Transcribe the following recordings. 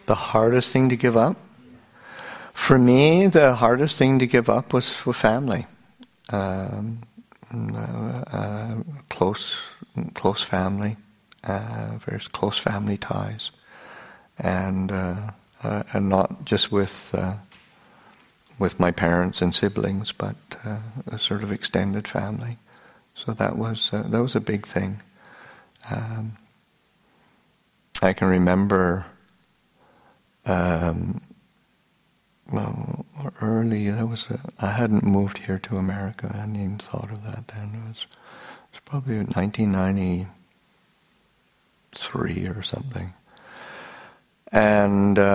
The hardest thing to give up? For me, the hardest thing to give up was for family. Close family, very close family ties, and not just with my parents and siblings, but a sort of extended family. So that was a big thing. I can remember early. I hadn't moved here to America. I hadn't even thought of that then. It was probably 1993 or something, and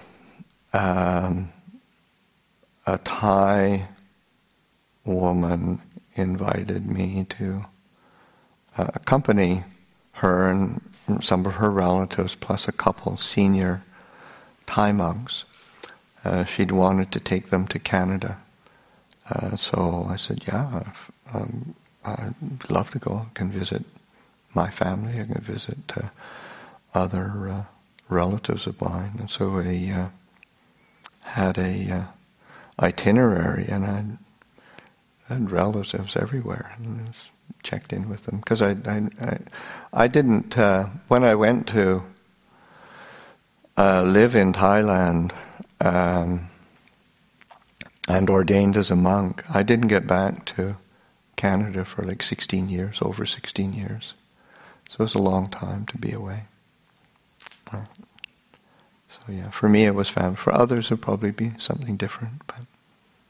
a Thai woman invited me to accompany her and some of her relatives, plus a couple senior Thai monks. She'd wanted to take them to Canada. So I said, yeah, I'd love to go. I can visit my family. I can visit other relatives of mine. And so we had a itinerary, and I had relatives everywhere, and I was checked in with them. Because I didn't, when I went to live in Thailand and ordained as a monk, I didn't get back to Canada for like 16 years, over 16 years. So it was a long time to be away. So yeah, for me it was family. For others it would probably be something different. But